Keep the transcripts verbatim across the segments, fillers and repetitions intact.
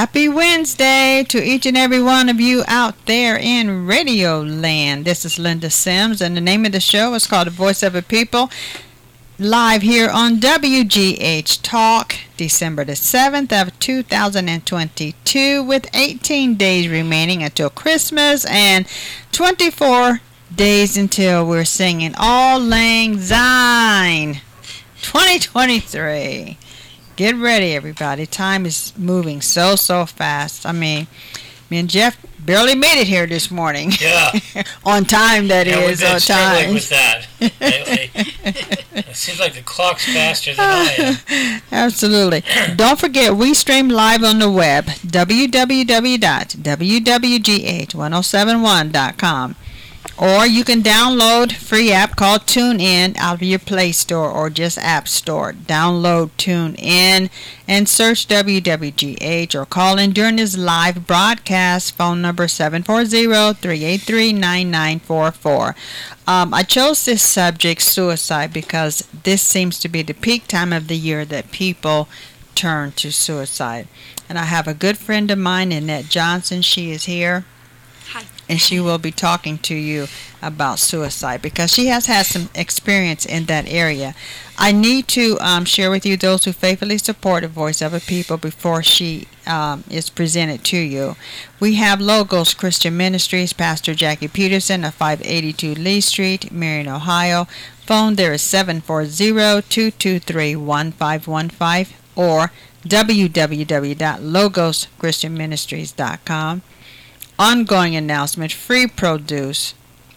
Happy Wednesday to each and every one of you out there in Radio Land. This is Linda Sims, and the name of the show is called The Voice of the People, live here on W G H Talk, December the seventh of two thousand twenty-two, with eighteen days remaining until Christmas and twenty-four days until we're singing Auld Lang Syne twenty twenty-three. Get ready, everybody. Time is moving so, so fast. I mean, me and Jeff barely made it here this morning. Yeah. On time, that yeah, is. We've been on struggling time. with that. I, I, it seems like the clock's faster than I am. Absolutely. Don't forget, we stream live on the web, w w w dot w w g h ten seventy-one dot com. Or you can download free app called TuneIn out of your Play Store or just App Store. Download TuneIn and search W W G H or call in during this live broadcast. Phone number seven four zero, three eight three, nine nine four four. Um, I chose this subject, suicide, because this seems to be the peak time of the year that people turn to suicide. And I have a good friend of mine, Annette Johnson. She is here. Hi. And she will be talking to you about suicide because she has had some experience in that area. I need to um, share with you those who faithfully support the Voice of a People before she um, is presented to you. We have Logos Christian Ministries, Pastor Jackie Peterson of five eighty-two Lee Street, Marion, Ohio. Phone there is seven four zero, two two three, one five one five or w w w dot logos christian ministries dot com. Ongoing announcement, free produce.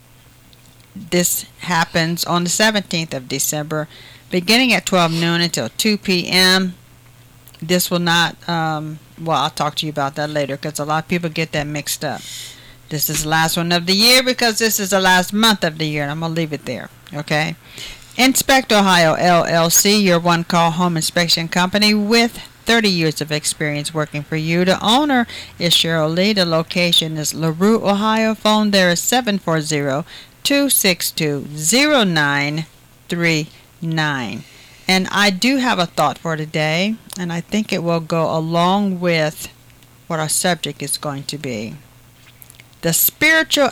This happens on the seventeenth of December, beginning at twelve noon until two p.m. This will not, um, well, I'll talk to you about that later because a lot of people get that mixed up. This is the last one of the year because this is the last month of the year, and I'm going to leave it there, okay? Inspect Ohio, L L C, your one-call home inspection company with thirty years of experience working for you. The owner is Cheryl Lee. The location is LaRue, Ohio. Phone there is seven four zero, two six two, zero nine three nine. And I do have a thought for today, and I think it will go along with what our subject is going to be. The spiritual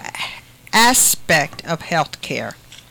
aspect of health care.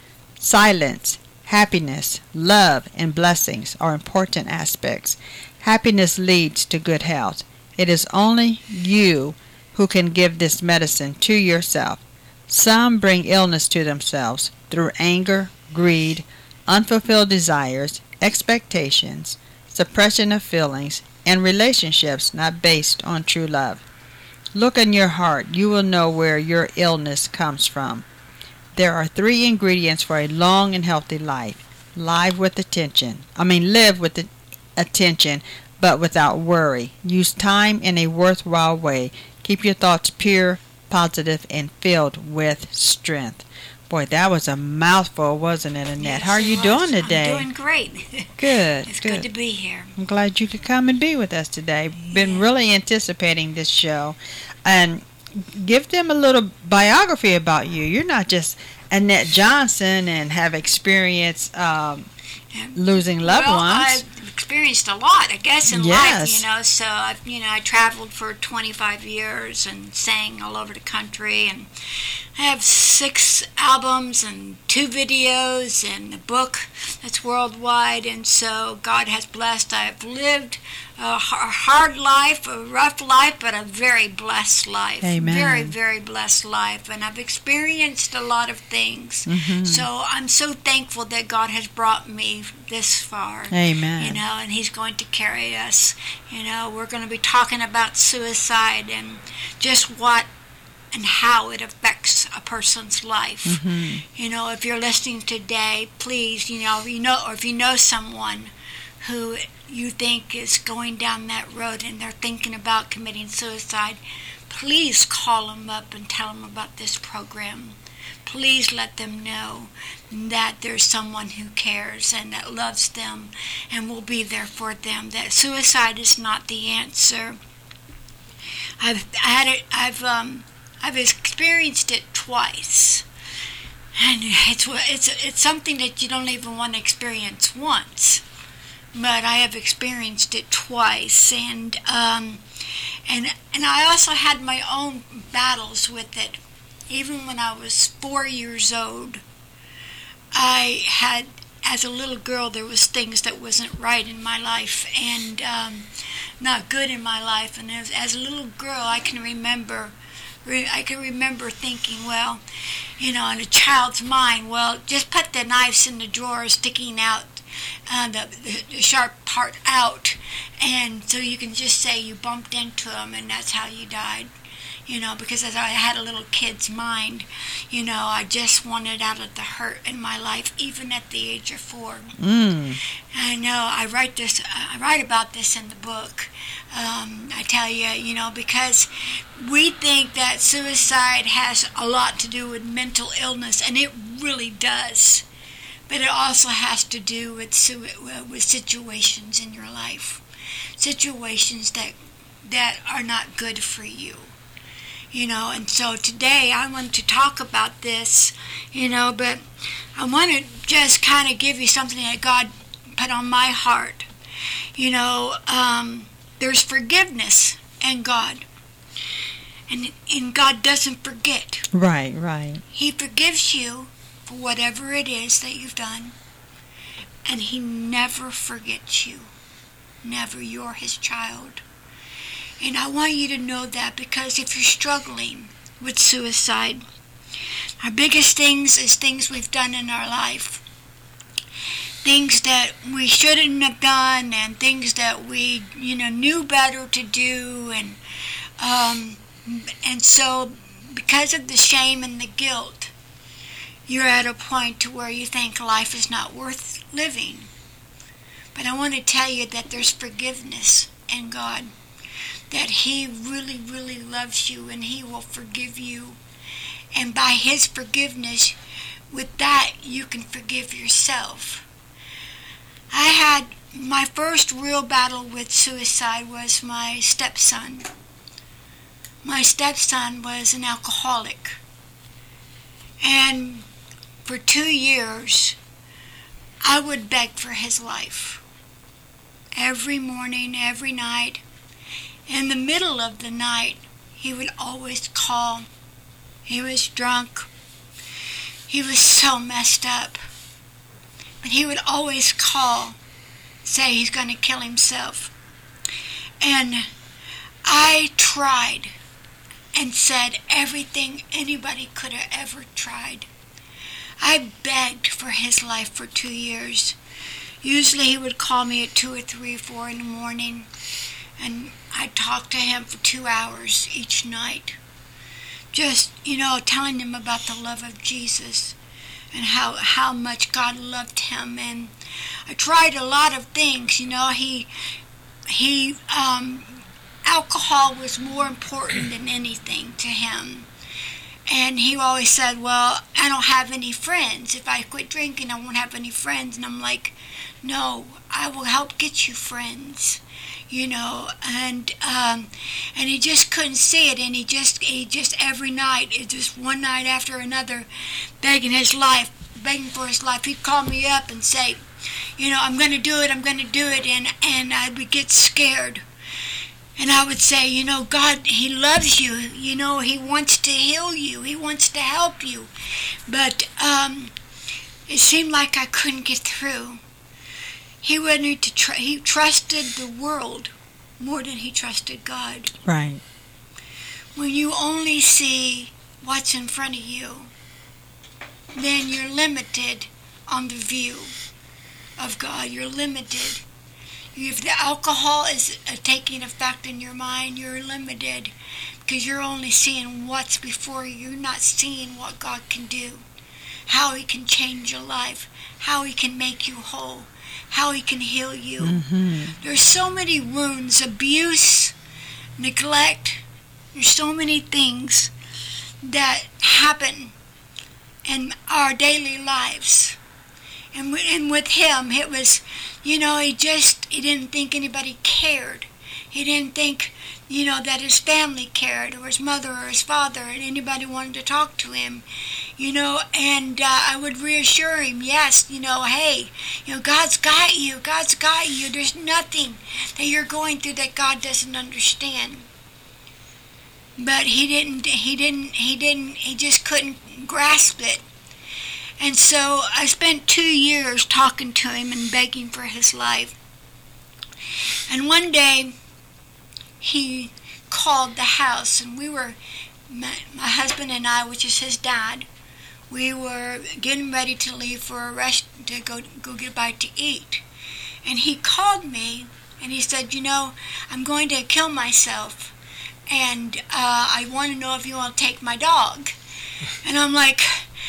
Silence, happiness, love, and blessings are important aspects. Happiness leads to good health. It is only you who can give this medicine to yourself. Some bring illness to themselves through anger, greed, unfulfilled desires, expectations, suppression of feelings, and relationships not based on true love. Look in your heart. You will know where your illness comes from. There are three ingredients for a long and healthy life. Live with attention. I mean, live with the attention, but without worry. Use time in a worthwhile way. Keep your thoughts pure, positive, and filled with strength. Boy, that was a mouthful, wasn't it, Annette? Yes, How are you it doing was. today? I'm doing great. Good. It's good. good to be here. I'm glad you could come and be with us today. Been Yeah. really anticipating this show. And give them a little biography about you. You're not just Annette Johnson and have experienced um, losing loved well, ones. I've experienced a lot, I guess, in Yes. life, you know. So, I've, you know, I traveled for twenty-five years and sang all over the country. And I have six albums and two videos and a book that's worldwide. And so God has blessed. I've lived a hard life, a rough life, but a very blessed life. Amen. Very, very blessed life. And I've experienced a lot of things. Mm-hmm. So I'm so thankful that God has brought me this far. Amen. You know, and He's going to carry us. You know, we're going to be talking about suicide and just what and how it affects a person's life. Mm-hmm. You know, if you're listening today, please, you know, you know, or if you know someone who you think is going down that road and they're thinking about committing suicide, please call them up and tell them about this program. Please let them know that there's someone who cares and that loves them and will be there for them. That suicide is not the answer. I've I had it. I've um I've experienced it twice, and it's it's it's something that you don't even want to experience once. But I have experienced it twice, and um, And, and I also had my own battles with it. Even when I was four years old, I had, as a little girl, there was things that wasn't right in my life and um, not good in my life. And as, as a little girl, I can remember, I can remember thinking, well, you know, in a child's mind, well, just put the knives in the drawer sticking out, uh, the, the sharp part out, and so you can just say you bumped into them and that's how you died. You know, because as I had a little kid's mind, you know, I just wanted out of the hurt in my life, even at the age of four. Mm. I know, I write this, I write about this in the book. Um, I tell you, you know, because we think that suicide has a lot to do with mental illness, and it really does. But it also has to do with with situations in your life, situations that that are not good for you. You know, and so today I want to talk about this, you know, but I want to just kind of give you something that God put on my heart. You know, um, there's forgiveness in God. And, and God doesn't forget. Right, right. He forgives you for whatever it is that you've done. And He never forgets you. Never. You're His child. And I want you to know that, because if you're struggling with suicide, our biggest things is things we've done in our life. Things that we shouldn't have done, and things that we, you know, knew better to do. And um, and so because of the shame and the guilt, you're at a point to where you think life is not worth living. But I want to tell you that there's forgiveness in God. That He really, really loves you, and He will forgive you. And by His forgiveness, with that, you can forgive yourself. I had my first real battle with suicide was my stepson. My stepson was an alcoholic. And for two years, I would beg for his life. Every morning, every night. In the middle of the night, he would always call. He was drunk. He was so messed up. But he would always call, say he's going to kill himself. And I tried and said everything anybody could have ever tried. I begged for his life for two years. Usually he would call me at two or three, four in the morning. And I talked to him for two hours each night. Just, you know, telling him about the love of Jesus and how, how much God loved him. And I tried a lot of things, you know. He, he, um, alcohol was more important than anything to him. And he always said, well, I don't have any friends. If I quit drinking, I won't have any friends. And I'm like, no, I will help get you friends. You know, and um, and he just couldn't see it, and he just he just every night, it just one night after another, begging his life, begging for his life. He'd call me up and say, you know, I'm going to do it, I'm going to do it, and and I would get scared, and I would say, you know, God, He loves you, you know, He wants to heal you, He wants to help you, but um, it seemed like I couldn't get through. He wanted to tr- he trusted the world more than he trusted God. Right. When you only see what's in front of you, then you're limited on the view of God. You're limited. If the alcohol is uh, taking effect in your mind, you're limited because you're only seeing what's before you. You're not seeing what God can do, how He can change your life, how He can make you whole, how He can heal you. Mm-hmm. There's so many wounds, abuse, neglect. There's so many things that happen in our daily lives. And, and with him, it was, you know, he just, he didn't think anybody cared. He didn't think, you know, that his family cared, or his mother or his father, and anybody wanted to talk to him, you know, and uh, I would reassure him, yes, you know, hey, you know, God's got you, God's got you. There's nothing that you're going through that God doesn't understand. but he didn't, he didn't, he didn't, he just couldn't grasp it. And so I spent two years talking to him and begging for his life. And one day, he called the house, and we were, my, my husband and I, which is his dad, we were getting ready to leave for a rest, to go go get a bite to eat. And he called me, and he said, you know, I'm going to kill myself, and uh, I want to know if you want to take my dog. And I'm like,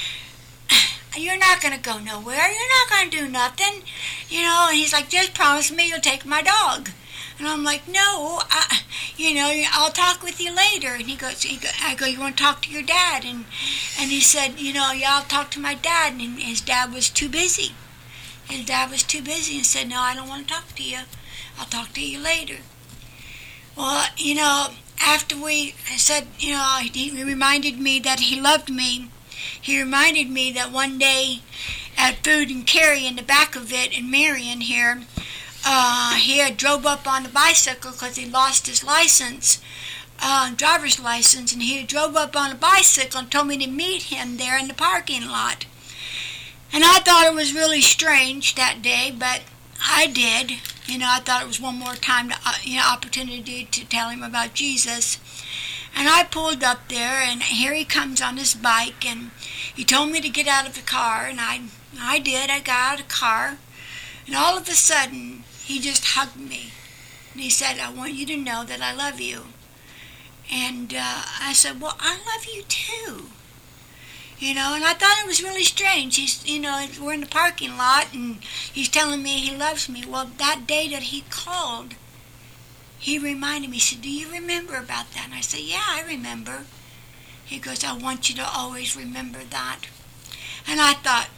you're not going to go nowhere. You're not going to do nothing. You know, and he's like, just promise me you'll take my dog. And I'm like, no, I, you know, I'll talk with you later. And he goes, he go, I go, you want to talk to your dad? And and he said, you know, yeah, I'll talk to my dad. And his dad was too busy. His dad was too busy and said, no, I don't want to talk to you. I'll talk to you later. Well, you know, after we I said, you know, he reminded me that he loved me. He reminded me that one day at Food and Carry in the back of it in Marion here, uh, he had drove up on a bicycle because he lost his license, uh, driver's license, and he drove up on a bicycle and told me to meet him there in the parking lot. And I thought it was really strange that day, but I did. You know, I thought it was one more time, to, uh, you know, opportunity to tell him about Jesus. And I pulled up there, and here he comes on his bike, and he told me to get out of the car, and I, I did. I got out of the car, and all of a sudden, he just hugged me, and he said, I want you to know that I love you. And uh, I said, well, I love you too. You know, and I thought it was really strange. He's, you know, we're in the parking lot, and he's telling me he loves me. Well, that day that he called, he reminded me, he said, do you remember about that? And I said, yeah, I remember. He goes, I want you to always remember that. And I thought,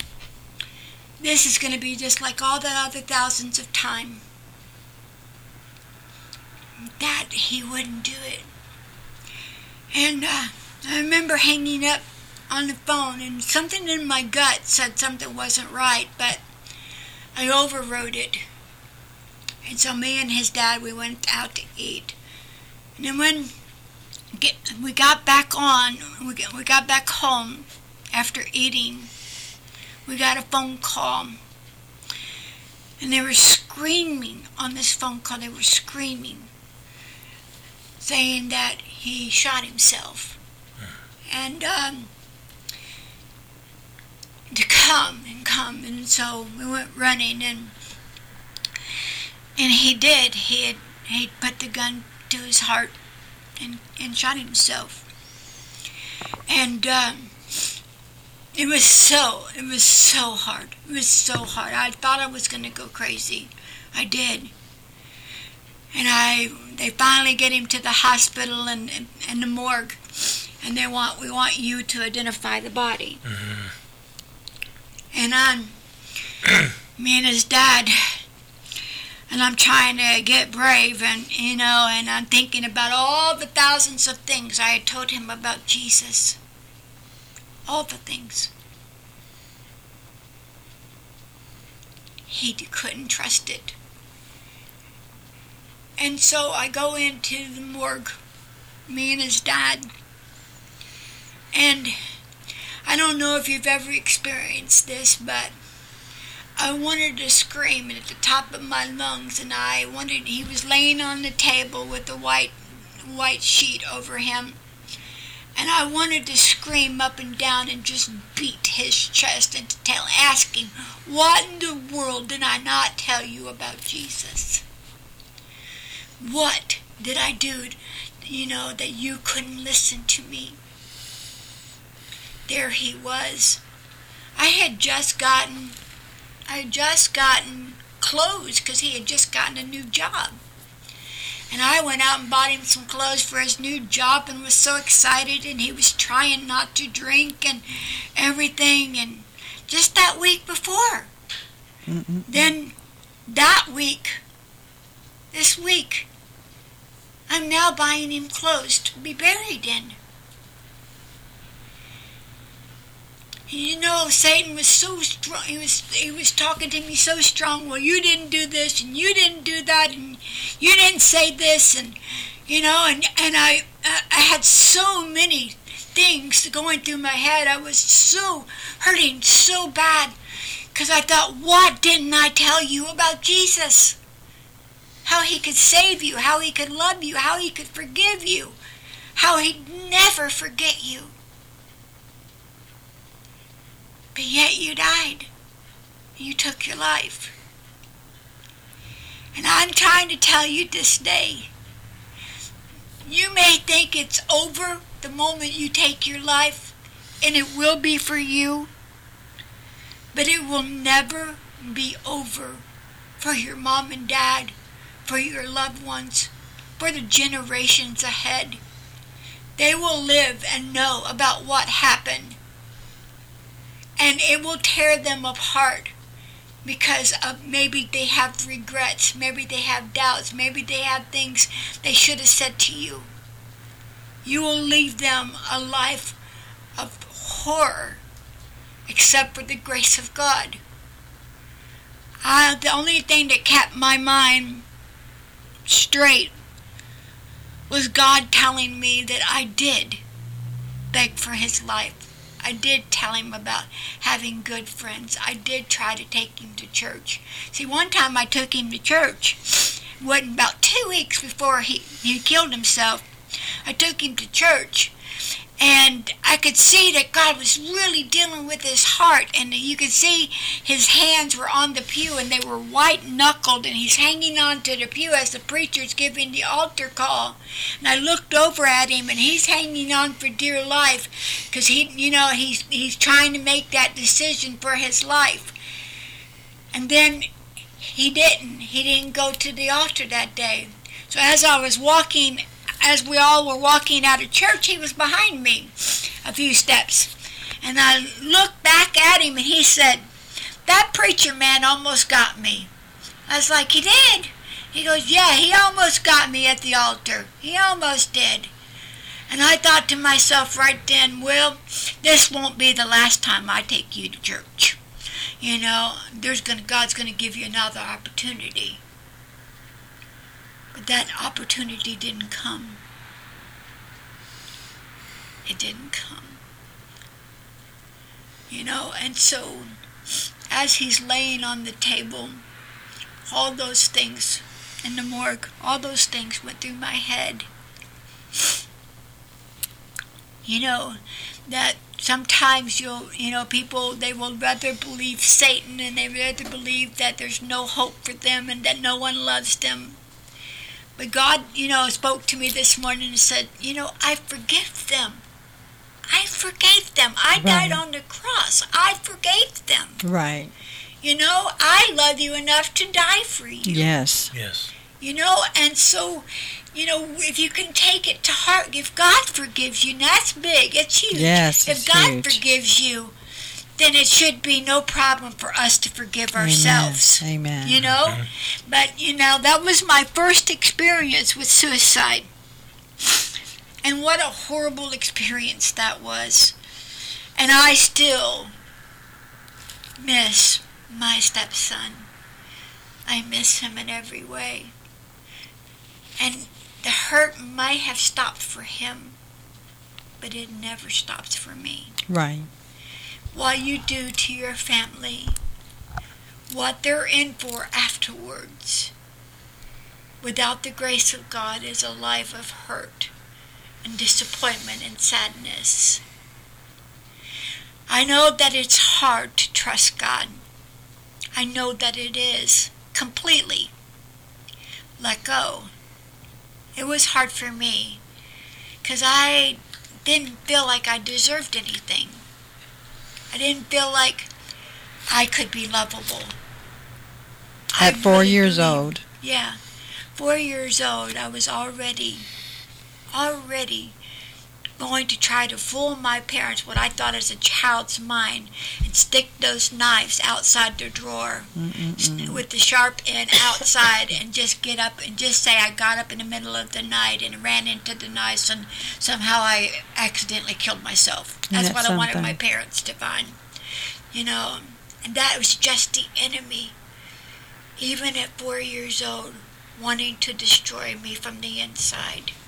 this is going to be just like all the other thousands of time that he wouldn't do it. And uh, I remember hanging up on the phone, and something in my gut said something wasn't right, but I overrode it. And so me and his dad, we went out to eat. And then when get, we got back on, we got, we got back home after eating, we got a phone call. And they were screaming on this phone call. They were screaming, saying that he shot himself. And um, to come and come. And so we went running, and And he did. He had he put the gun to his heart and, and shot himself. And um, it was so, it was so hard. It was so hard. I thought I was going to go crazy. I did. And I, they finally get him to the hospital and, and, and the morgue. And they want, we want you to identify the body. Mm-hmm. And I'm, me and his dad, and I'm trying to get brave, and, you know, and I'm thinking about all the thousands of things I had told him about Jesus. All the things. He couldn't trust it. And so I go into the morgue, me and his dad, and I don't know if you've ever experienced this, but I wanted to scream at the top of my lungs, and I wanted, he was laying on the table with a white white sheet over him, and I wanted to scream up and down and just beat his chest and to tell, ask him, what in the world did I not tell you about Jesus? What did I do, you know, that you couldn't listen to me? There he was. I had just gotten, I had just gotten clothes because he had just gotten a new job. And I went out and bought him some clothes for his new job and was so excited, and he was trying not to drink and everything. And just that week before, Mm-mm. then that week, this week, I'm now buying him clothes to be buried in. You know, Satan was so strong. He was he was talking to me so strong. Well, you didn't do this, and you didn't do that, and you didn't say this, and You know, and, and I, I had so many things going through my head. I was so hurting so bad because I thought, what didn't I tell you about Jesus? How he could save you, how he could love you, how he could forgive you, how he'd never forget you. But yet you died. You took your life. And I'm trying to tell you this day, you may think it's over the moment you take your life, and it will be for you, but it will never be over for your mom and dad, for your loved ones, for the generations ahead. They will live and know about what happened, and it will tear them apart because of maybe they have regrets, maybe they have doubts, maybe they have things they should have said to you. You will leave them a life of horror, except for the grace of God. I, the only thing that kept my mind straight was God telling me that I did beg for his life. I did tell him about having good friends. I did try to take him to church. See, one time I took him to church. It wasn't about two weeks before he, he killed himself. I took him to church, and I could see that God was really dealing with his heart, and you could see his hands were on the pew, and they were white-knuckled, and he's hanging on to the pew as the preacher's giving the altar call. And I looked over at him, and he's hanging on for dear life, because he, you know, he's he's trying to make that decision for his life. And then he didn't. He didn't go to the altar that day. So as I was walking, as we all were walking out of church, he was behind me a few steps. And I looked back at him, and he said, "That preacher man almost got me." I was like, "He did?" He goes, "Yeah, he almost got me at the altar. He almost did." And I thought to myself right then, well, this won't be the last time I take you to church. You know, there's gonna, God's going to give you another opportunity. But that opportunity didn't come. It didn't come. You know, and so as he's laying on the table, all those things in the morgue, all those things went through my head. You know, that sometimes you'll, you know, people, they will rather believe Satan, and they rather believe that there's no hope for them and that no one loves them. But God, you know, spoke to me this morning and said, you know, I forgive them. I forgave them. I Right. died on the cross. I forgave them. Right. You know, I love you enough to die for you. Yes. Yes. You know, and so, you know, if you can take it to heart, if God forgives you, and that's big, it's huge. Yes, If it's God huge. forgives you, then it should be no problem for us to forgive ourselves. Amen. Amen. You know? But, you know, that was my first experience with suicide. And what a horrible experience that was. And I still miss my stepson. I miss him in every way. And the hurt might have stopped for him, but it never stops for me. Right. What you do to your family, what they're in for afterwards, without the grace of God, is a life of hurt and disappointment and sadness. I know that it's hard to trust God. I know that it is. Completely. Let go. It was hard for me because I didn't feel like I deserved anything. I didn't feel like I could be lovable. At I four really years believed- old. Yeah. Four years old, I was already, already going to try to fool my parents, what I thought as a child's mind, and stick those knives outside their drawer Mm-mm-mm. with the sharp end outside and just get up and just say I got up in the middle of the night and ran into the knives and somehow I accidentally killed myself. That's Isn't what that I wanted my something? parents to find. You know, and that was just the enemy, even at four years old, wanting to destroy me from the inside.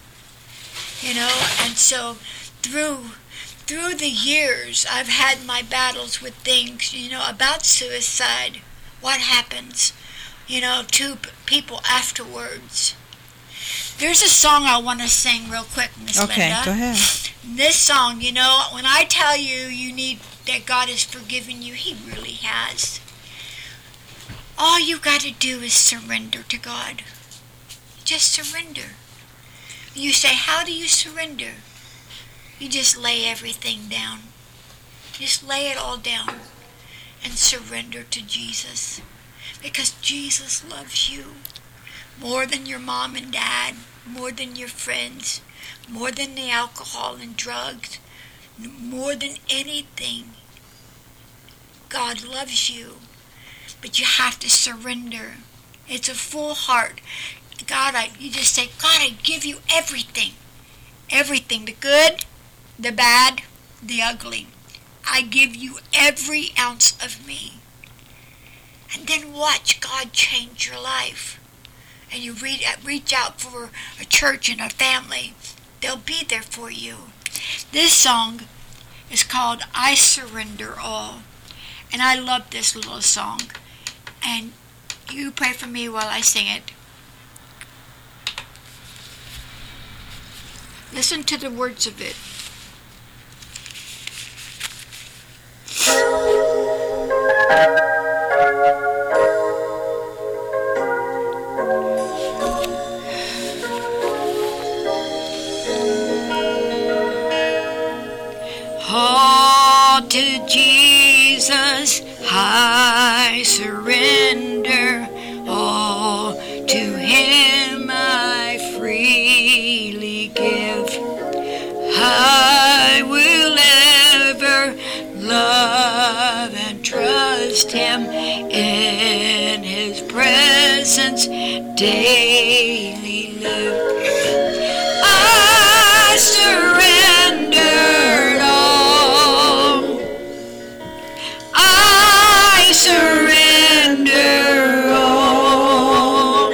you know. And so through through the years, I've had my battles with things, you know, about suicide. What happens, you know, to p- people afterwards. There's a song I want to sing real quick, Miss Okay, Linda. go ahead. This song, you know, when I tell you you need that God has forgiven you, He really has. All you got to do is surrender to God. Just surrender. You say, how do you surrender? You just lay everything down. Just lay it all down and surrender to Jesus. Because Jesus loves you more than your mom and dad, more than your friends, more than the alcohol and drugs, more than anything. God loves you, but you have to surrender. It's a full heart. God, I, you just say, God, I give you everything. Everything, the good, the bad, the ugly. I give you every ounce of me. And then watch God change your life. And you read, reach out for a church and a family. They'll be there for you. This song is called I Surrender All. And I love this little song. And you pray for me while I sing it. Listen to the words of it. All to Jesus I surrender, all to Him I freely give. I will ever love and trust Him, in His presence daily live. I surrender all. I surrender all.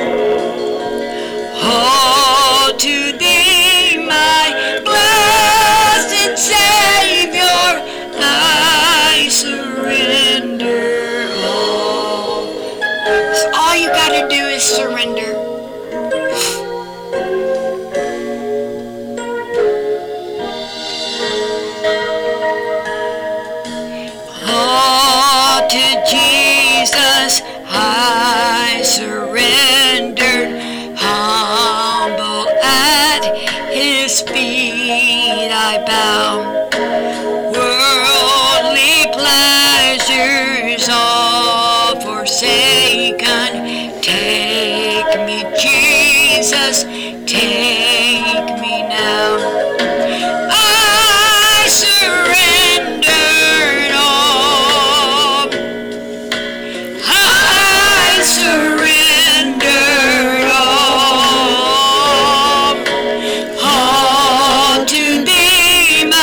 All to Thee, my blessed Savior, I surrender all. So all you gotta do is surrender. All to Jesus I surrendered, humble at His feet I bow. Worldly pleasures all forsaken, take me, Jesus, take me now. I surrendered all. I surrendered all. All to Thee,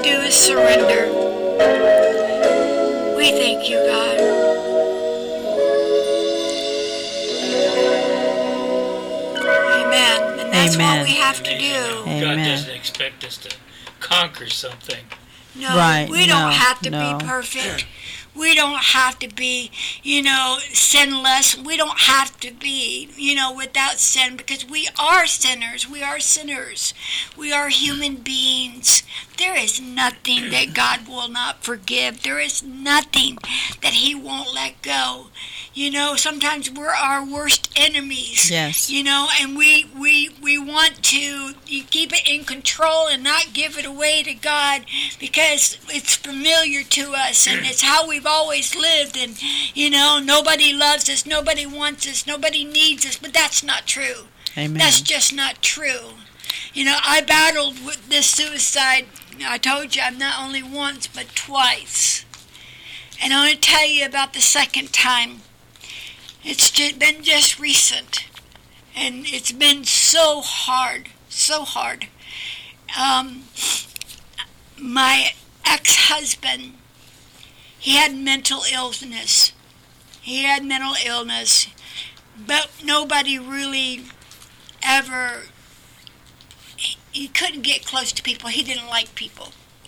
do is surrender. We thank you, God. Amen. And that's Amen. what we have to Amazing do. how God Amen. doesn't expect us to conquer something. No, Right, we don't no, have to no. be perfect. We don't have to be, you know, sinless. We don't have to be, you know, without sin, because we are sinners. We are sinners. We are human beings. There is nothing that God will not forgive. There is nothing that He won't let go. You know, sometimes we're our worst enemies. Yes. You know, and we, we, we want to keep it in control and not give it away to God because it's familiar to us and it's how we've always lived. And, you know, nobody loves us, nobody wants us, nobody needs us. But that's not true. Amen. That's just not true. You know, I battled with this suicide. I told you I'm not only once, but twice. And I want to tell you about the second time. It's just been just recent, and it's been so hard, so hard. Um, my ex-husband, he had mental illness. He had mental illness, but nobody really ever, he, he couldn't get close to people. He didn't like people.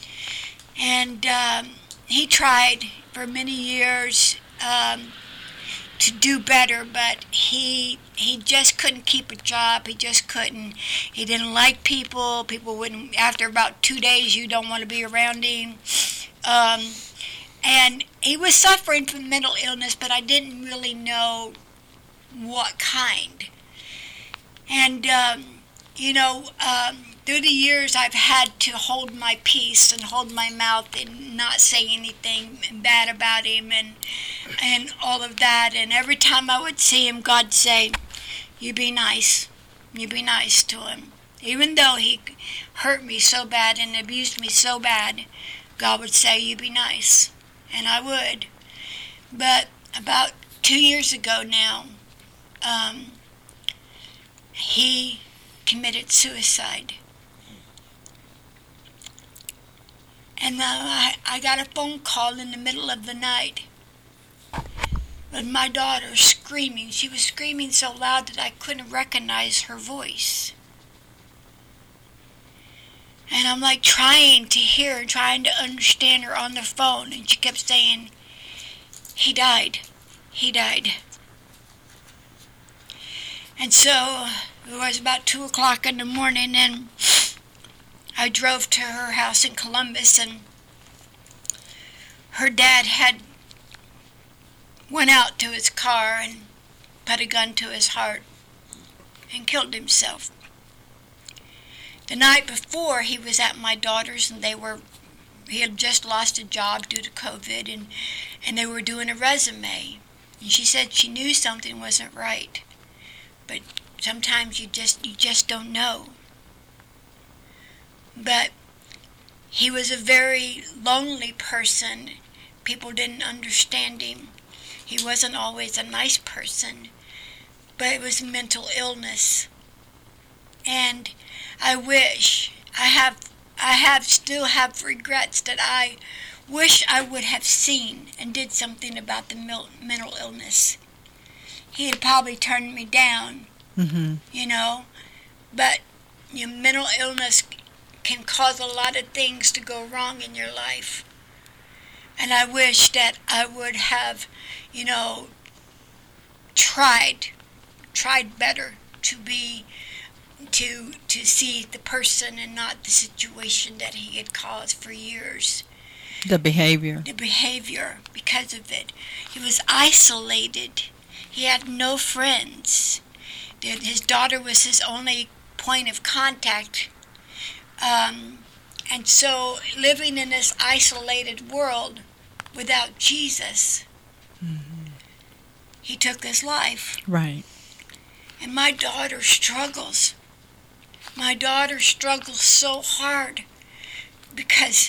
And um, he tried for many years um, to do better, but he he just couldn't keep a job. He just couldn't. He didn't like people. People wouldn't, after about two days, you don't want to be around him. Um, and he was suffering from mental illness, but I didn't really know what kind. And, um, you know, um, through the years, I've had to hold my peace and hold my mouth and not say anything bad about him and and all of that. And every time I would see him, God'd say, "You be nice. You be nice to him." Even though he hurt me so bad and abused me so bad, God would say, "You be nice." And I would. But about two years ago now, um, he committed suicide. And uh, I, I got a phone call in the middle of the night with my daughter screaming. She was screaming so loud that I couldn't recognize her voice. And I'm like trying to hear her, trying to understand her on the phone. And she kept saying, "He died. He died." And so it was about two o'clock in the morning, and I drove to her house in Columbus, and her dad had went out to his car and put a gun to his heart and killed himself. The night before, he was at my daughter's, and they were he had just lost a job due to COVID, and, and they were doing a resume. And she said she knew something wasn't right. But sometimes you just you just don't know. But he was a very lonely person. People didn't understand him. He wasn't always a nice person, but it was mental illness. And I wish I have I have still have regrets that I wish I would have seen and did something about the mental illness. He had probably turned me down, Mm-hmm. you know, but your mental illness can cause a lot of things to go wrong in your life. And I wish that I would have, you know, tried, tried better to be, to to see the person and not the situation that he had caused for years. The behavior. The behavior, because of it. He was isolated. He had no friends. His daughter was his only point of contact. Um, and so living in this isolated world without Jesus, Mm-hmm. he took his life. Right. And my daughter struggles. My daughter struggles so hard because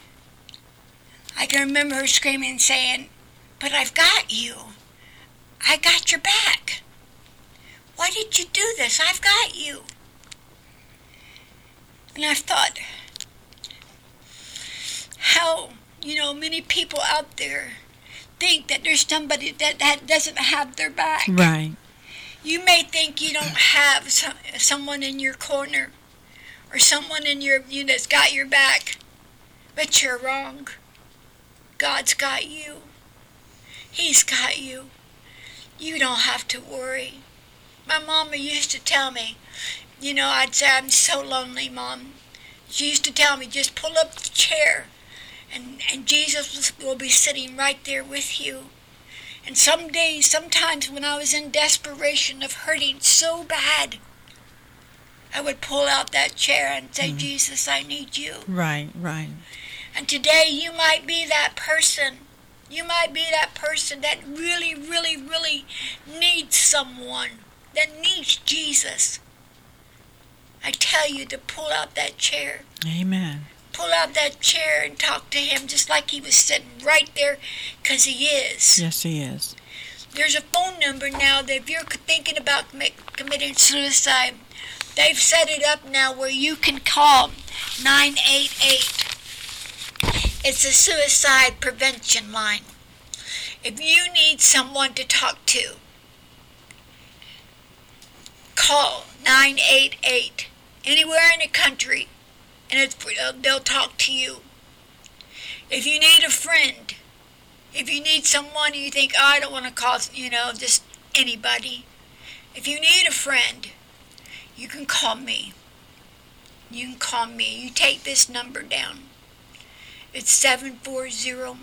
I can remember her screaming and saying, "But I've got you. I got your back. Why did you do this? I've got you." And I've thought, how, you know, many people out there think that there's somebody that, that doesn't have their back. Right. You may think you don't have some, someone in your corner or someone in your you that's got your back, but you're wrong. God's got you. He's got you. You don't have to worry. My mama used to tell me, you know, I'd say, I'm so lonely, Mom. She used to tell me, just pull up the chair, and, and Jesus will be sitting right there with you. And some days, sometimes when I was in desperation of hurting so bad, I would pull out that chair and say, mm. Jesus, I need you. Right, right. And today you might be that person. You might be that person that really, really, really needs someone, that needs Jesus. I tell you to pull out that chair. Amen. Pull out that chair and talk to him just like he was sitting right there, because he is. Yes, he is. There's a phone number now that if you're thinking about committing suicide, they've set it up now where you can call nine eight eight. It's a suicide prevention line. If you need someone to talk to, call nine eight eight anywhere in the country, and it's, they'll talk to you. If you need a friend, if you need someone you think, oh, I don't want to call, you know, just anybody. If you need a friend, you can call me. You can call me. You take this number down. It's seven four zero,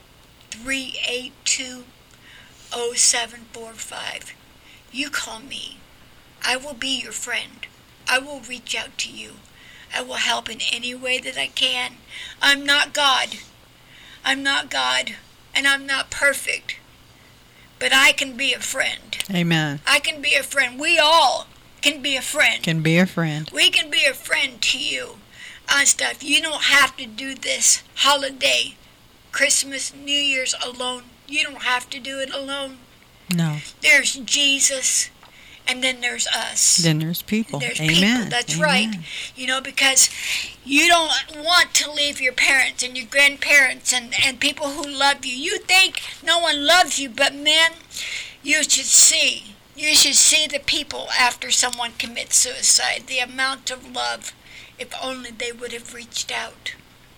three eight two, zero seven four five. You call me. I will be your friend. I will reach out to you. I will help in any way that I can. I'm not God. I'm not God, and I'm not perfect. But I can be a friend. Amen. I can be a friend. We all can be a friend. Can be a friend. We can be a friend to you on stuff. You don't have to do this holiday, Christmas, New Year's alone. You don't have to do it alone. No. There's Jesus. And then there's us. Then there's people. There's Amen. people. That's Amen. right. You know, because you don't want to leave your parents and your grandparents and, and people who love you. You think no one loves you, but man, you should see. You should see the people after someone commits suicide. The amount of love, if only they would have reached out.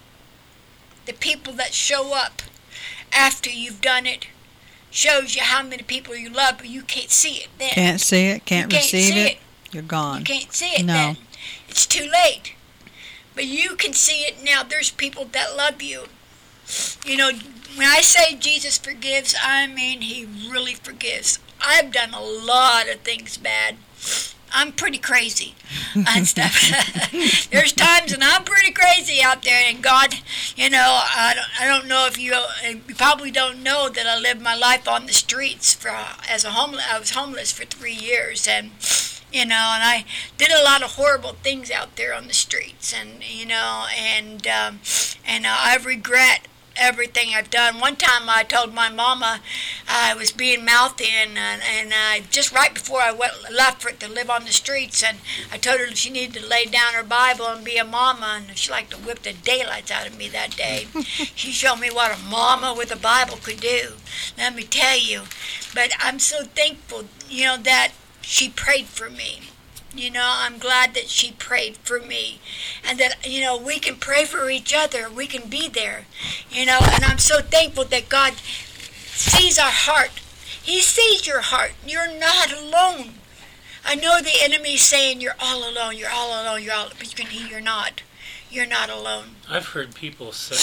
The people that show up after you've done it shows you how many people you love, but you can't see it then. Can't see it, can't, you can't receive see it, it. You're gone. You can't see it no. then. It's too late. But you can see it now. There's people that love you. You know, when I say Jesus forgives, I mean he really forgives. I've done a lot of things bad. I'm pretty crazy and stuff. There's times when I'm pretty crazy out there, and God, you know, I don't, I don't know if you, you probably don't know that I lived my life on the streets for as a homeless. I was homeless for three years, and you know, and I did a lot of horrible things out there on the streets, and you know, and um, and uh, I regret everything I've done. One time I told my mama I was being mouthy, and uh, and I just right before I went, left for it to live on the streets, and I told her she needed to lay down her Bible and be a mama, and she liked to whip the daylights out of me that day. She showed me what a mama with a Bible could do, let me tell you. But I'm so thankful, you know, that she prayed for me. You know, I'm glad that she prayed for me, and that, you know, we can pray for each other. We can be there, you know, and I'm so thankful that God sees our heart. He sees your heart. You're not alone. I know the enemy's saying you're all alone, you're all alone, you're all, but you're not. You're not alone. I've heard people say,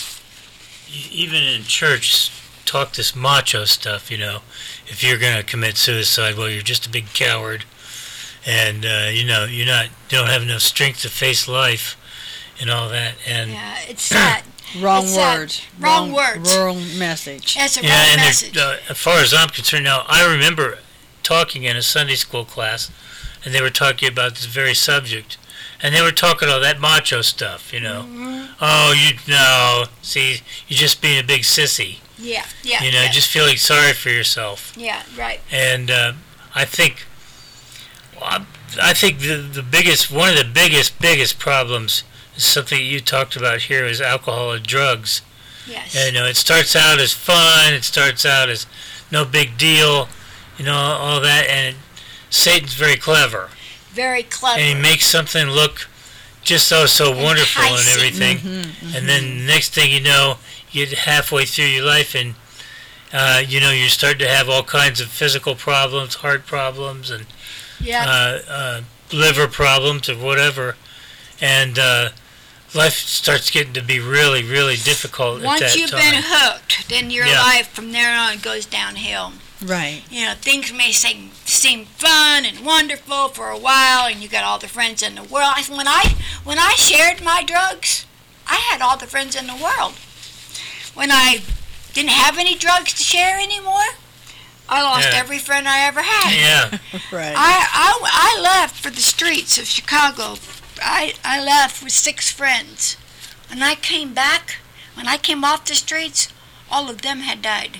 uh, even in church, talk this macho stuff, you know, if you're going to commit suicide, well, you're just a big coward. And, uh, you know, you're not, you don't have enough strength to face life and all that. And yeah, it's sad. Wrong it's words. Sad. Wrong, wrong words. Wrong message. That's a yeah, wrong and message. Uh, as far as I'm concerned now, I remember talking in a Sunday school class, and they were talking about this very subject. And they were talking all that macho stuff, you know. Mm-hmm. Oh, you know, see, you're just being a big sissy. Yeah, yeah. You know, yeah. just feeling sorry for yourself. Yeah, right. And uh, I think... Well, I think the the biggest one of the biggest biggest problems something you talked about here is alcohol and drugs. Yes. And, you know, it starts out as fun. It starts out as no big deal, you know, all that. And Satan's very clever. Very clever. And he makes something look just so so wonderful and Enticing. everything. Mm-hmm, mm-hmm. And then the next thing you know, you get halfway through your life and, uh, you know, you start to have all kinds of physical problems, heart problems, and Yeah. uh, uh, liver problems or whatever. And uh, life starts getting to be really, really difficult Once at that you've time. been hooked, then your Yeah. life from there on goes downhill. Right. You know, things may seem, seem fun and wonderful for a while, and you got all the friends in the world. I- When I when I shared my drugs, I had all the friends in the world. When I didn't have any drugs to share anymore, I lost Yeah. every friend I ever had. Yeah. Right. I, I, I left for the streets of Chicago. I, I left with six friends. When I came back, when I came off the streets, all of them had died.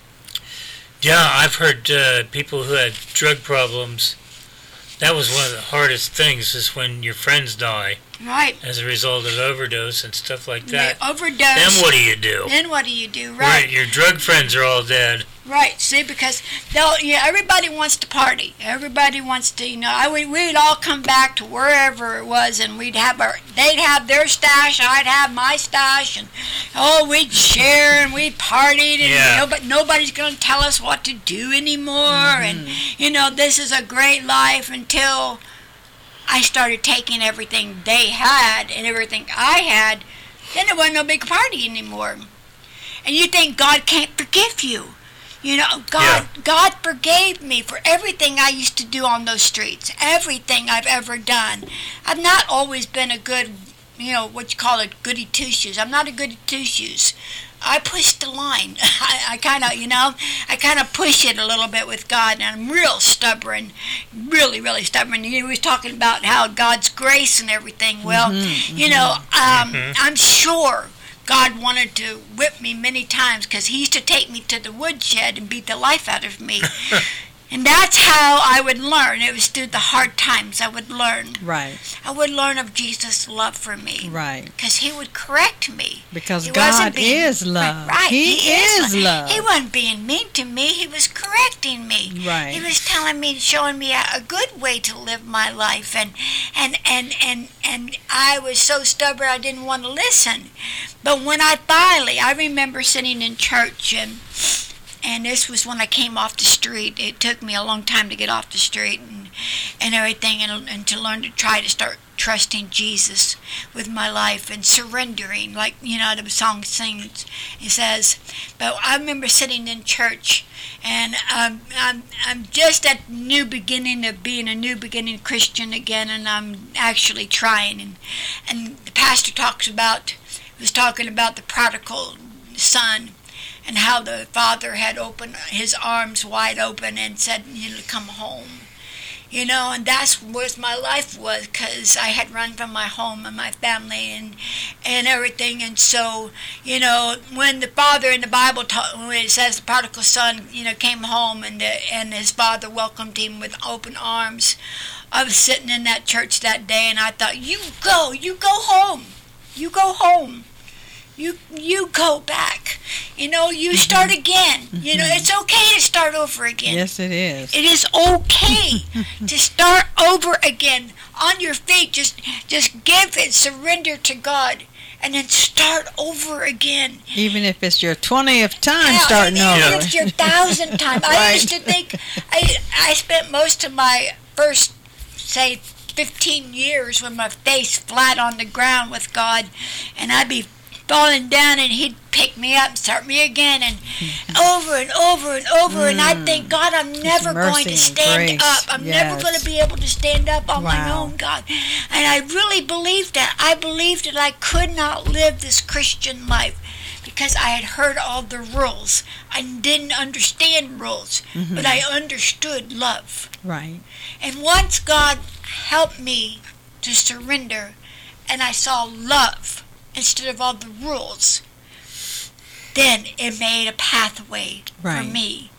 Yeah, I've heard uh, people who had drug problems. That was one of the hardest things, is when your friends die Right. as a result of overdose and stuff like They that. overdose. Then what do you do? Then what do you do? Right, Right. your drug friends are all dead. Right. See, because they'll, yeah, everybody wants to party. Everybody wants to, you know, I would, we'd all come back to wherever it was, and we'd have our, they'd have their stash, I'd have my stash, and oh, we'd share and we'd partied, and Yeah. nobody, nobody's going to tell us what to do anymore, and you know, this is a great life until I started taking everything they had and everything I had. Then there wasn't no big party anymore, and you think God can't forgive you. You know, God God forgave me for everything I used to do on those streets, everything I've ever done. I've not always been a good, you know, what you call it, goody two-shoes. I'm not a goody two-shoes. I push the line. I, I kind of, you know, I kind of push it a little bit with God, and I'm real stubborn, really, really stubborn. He was talking about how God's grace and everything. Well, you know, um, I'm sure God wanted to whip me many times, because he used to take me to the woodshed and beat the life out of me. And that's how I would learn. It was through the hard times I would learn. Right. I would learn of Jesus' love for me. Right. Because he would correct me. Because He wasn't God being- is love. Right. He, is love. He wasn't being mean to me. He was correcting me. Right. He was telling me, showing me a, a good way to live my life. And, and, and, and, and I was so stubborn I didn't want to listen. But when I finally, I remember sitting in church, and and this was when I came off the street. It took me a long time to get off the street and, and everything, and, and to learn to try to start trusting Jesus with my life and surrendering, like, you know, the song sings. It says, but I remember sitting in church, and um, I'm, I'm just at the new beginning of being a new beginning Christian again, and I'm actually trying. And, and the pastor talks about, was talking about the prodigal son, and how the father had opened his arms wide open and said, you know, come home. You know, and that's what my life was, because I had run from my home and my family and and everything. And so, you know, when the father in the Bible, ta- when it says the prodigal son, you know, came home and the, and his father welcomed him with open arms, I was sitting in that church that day, and I thought, you go, you go home, you go home. You you go back. You know, you start again. You know, it's okay to start over again. Yes, it is. It is okay to start over again on your feet. Just just give it, surrender to God, and then start over again. Even if it's your twentieth time Yeah, starting even over. if it's your thousandth time. I Right. used to think I I spent most of my first, say, fifteen years with my face flat on the ground with God, and I'd be falling down, and he'd pick me up and start me again, and over and over and over, and I'd think, God, I'm never mercy going to and stand grace. up. I'm never Yes. going to be able to stand up on my Wow. own, God. And I really believed that. I believed that I could not live this Christian life because I had heard all the rules. I didn't understand rules, but I understood love. Right. And once God helped me to surrender, and I saw love instead of all the rules, then it made a pathway for Right. me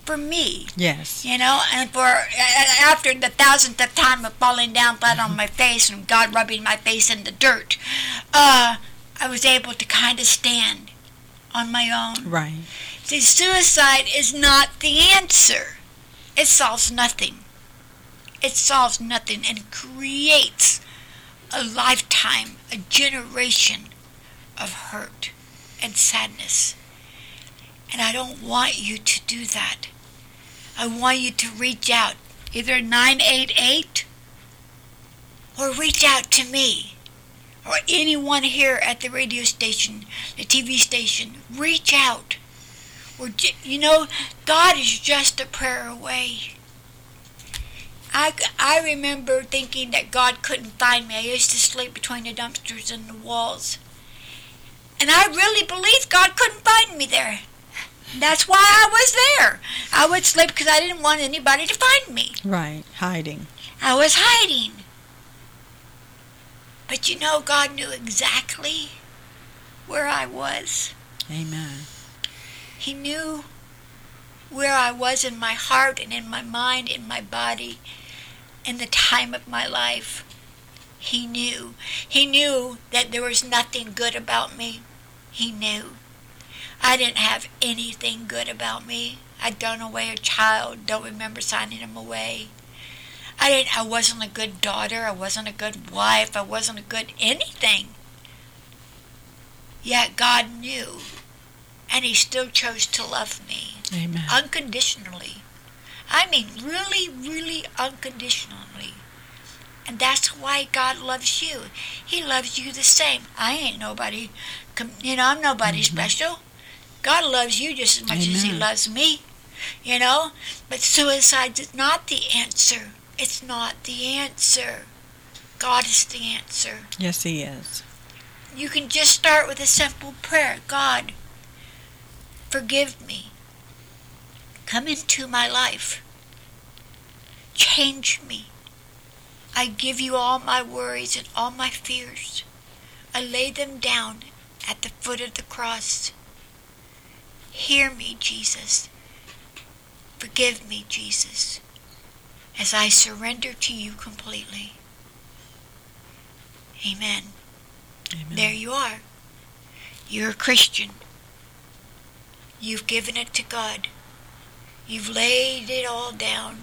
for me. Yes. You know, and for after the thousandth time of falling down flat on my face and God rubbing my face in the dirt, uh, I was able to kind of stand on my own. Right. See, suicide is not the answer. It solves nothing. It solves nothing and creates a lifetime, a generation of hurt and sadness. And I don't want you to do that. I want you to reach out, either nine eight eight or reach out to me or anyone here at the radio station, the T V station. Reach out. Or, you know, God is just a prayer away. I, I remember thinking that God couldn't find me. I used to sleep between the dumpsters and the walls. And I really believed God couldn't find me there. That's why I was there. I would sleep because I didn't want anybody to find me. Right, hiding. I was hiding. But you know, God knew exactly where I was. Amen. He knew where I was in my heart and in my mind, in my body, in the time of my life. He knew. He knew that there was nothing good about me. He knew. I didn't have anything good about me. I'd thrown away a child. Don't remember signing him away. I didn't. I wasn't a good daughter. I wasn't a good wife. I wasn't a good anything. Yet God knew, and He still chose to love me. Amen. Unconditionally. I mean, really, really unconditionally. And that's why God loves you. He loves you the same. I ain't nobody, you know, I'm nobody mm-hmm. special. God loves you just as much Amen. As He loves me, you know. But suicide is not the answer. It's not the answer. God is the answer. Yes, He is. You can just start with a simple prayer. God, forgive me. Come into my life. Change me. I give you all my worries and all my fears. I lay them down at the foot of the cross. Hear me, Jesus. Forgive me, Jesus, as I surrender to you completely. Amen. Amen. There you are. You're a Christian. You've given it to God. You've laid it all down.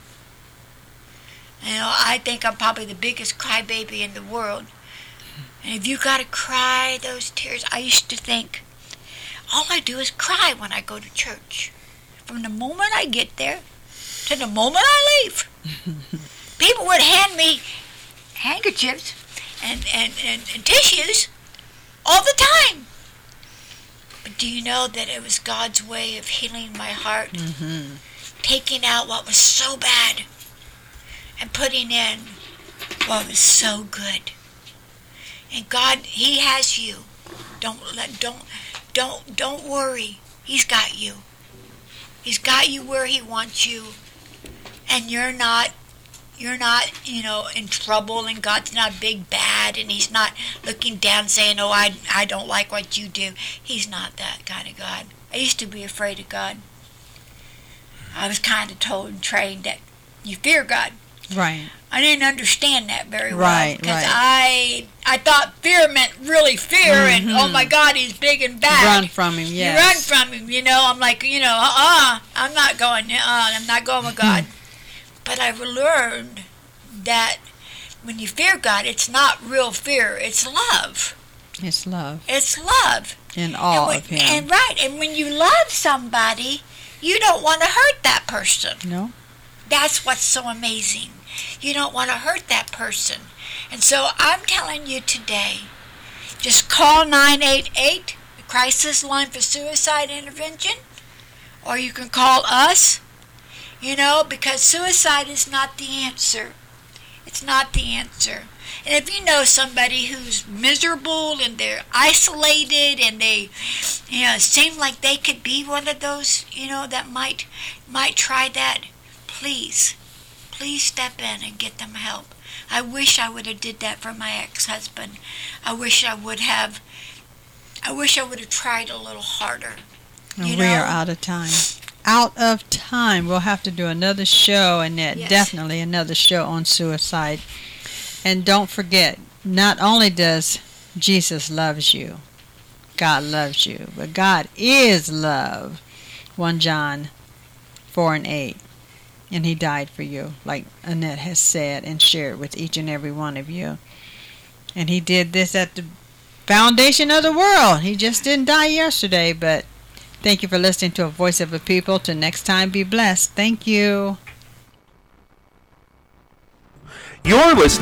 You know, I think I'm probably the biggest crybaby in the world. And if you got to cry those tears, I used to think, all I do is cry when I go to church. From the moment I get there to the moment I leave. People would hand me handkerchiefs and, and, and, and tissues all the time. But do you know that it was God's way of healing my heart? Mm-hmm. Taking out what was so bad and putting in what was so good. And God, He has you. Don't let don't don't don't worry. He's got you. He's got you where He wants you. And you're not you're not, you know, in trouble, and God's not big bad, and He's not looking down saying, "Oh, I I don't like what you do." He's not that kind of God. I used to be afraid of God. I was kind of told and trained that you fear God. Right. I didn't understand that very well. Right, because right. I I thought fear meant really fear, Mm-hmm. and oh my God, He's big and bad. Run from Him, yes. You run from Him, you know. I'm like, you know, uh-uh, I'm not going, uh-uh, I'm not going with God. But I've learned that when you fear God, it's not real fear, it's love. It's love. It's love. In awe and when, of Him. And right, and when you love somebody, you don't want to hurt that person. No. That's what's so amazing. You don't want to hurt that person. And so I'm telling you today, just call nine eight eight, the crisis line for suicide intervention, or you can call us, you know, because suicide is not the answer. It's not the answer. And if you know somebody who's miserable and they're isolated and they, you know, seem like they could be one of those, you know, that might might try that, please, please step in and get them help. I wish I would have did that for my ex-husband. I wish I would have, I wish I would have tried a little harder. And You we know? are out of time. out of time. We'll have to do another show, and that Yes. definitely another show on suicide. And don't forget, not only does Jesus loves you, God loves you, but God is love. First John four and eight. And he died for you, like Annette has said and shared with each and every one of you. And he did this at the foundation of the world. He just didn't die yesterday, but thank you for listening to A Voice of a People. Till next time, be blessed. Thank you. You're listening